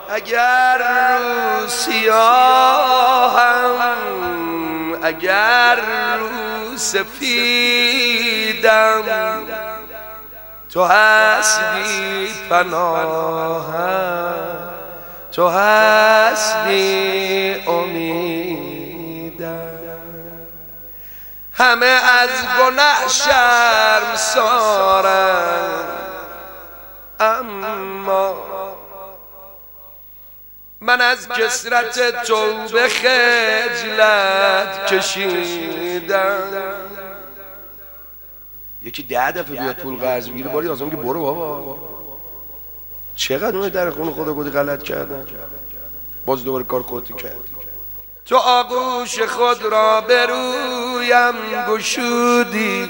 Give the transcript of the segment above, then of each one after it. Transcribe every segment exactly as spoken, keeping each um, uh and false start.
اگر رو سیاهم اگر رو سفیدم تو هستی پناهم تو هستی امیدم همه از گناه شرمسارم اما من از کثرت توبه خجلت کشیدم. یکی ده دفعه بیاد پول قرض بگیره باری آزم که برو بابا چقدر اون در خون خدا گفتی غلط کردن باز دوباره کار خودتی کردی. تو آغوش خود را به رویم گشودی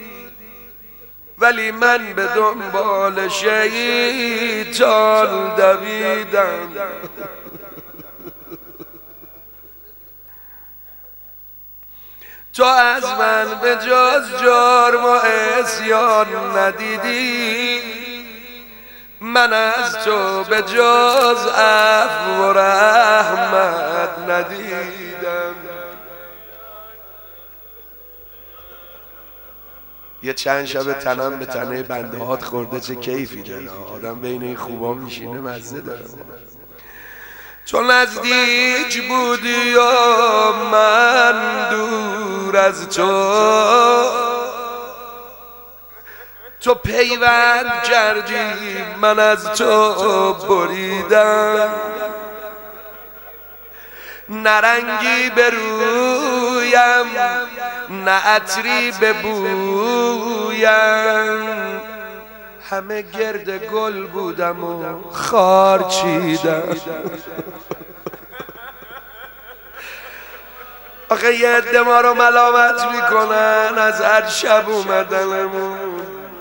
ولی من به دنبال شیطان دویدم. تو از من به جز جرم و عصیان ندیدی من از تو به جز عفو و رحمت ندیدم. یه چند شب تنم به تنه بنده هات خورده چه کیفی داره آدم بین این خوبا میشینه مزه داره. تو نزدیک بودی و من دور از تو تو پیوند کردی من از تو بریدم نه رنگی به رویم نه عطری به بویم همه گرد گل بودم و خار چیدم. آخه یه عده ما رو ملامت میکنن از هر شب اومدنمون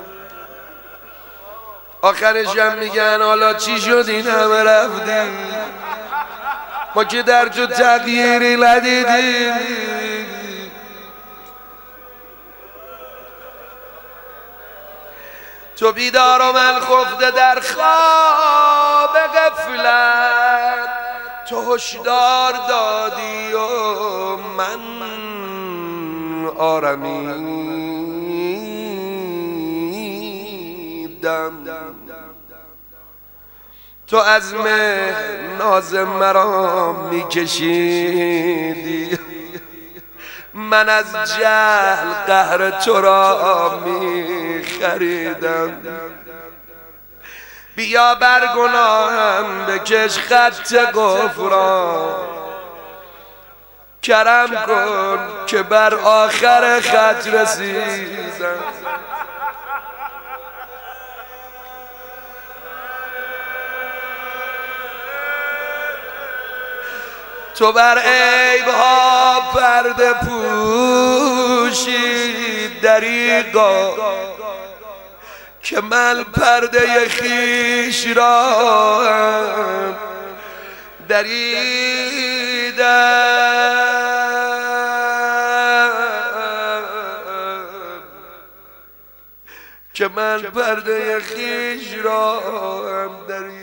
آخرش هم میگن حالا چی شد این همه رفتی ما که در تو تغییری ندیدیم. تو بیدار و من خفته در خواب غفلت تو هشدار دادی و من آرمیدم. تو از مه ناز مرا میکشیدی من از جهل قهر تو را میخریدم. بیا بر گناهم بکش خط غفران کرم کن که بر آخر خط رسیدم. تو بر عیبها پرده پوشی دریغا که من پرده خویش را دریدم که من پرده خویش را دریدم.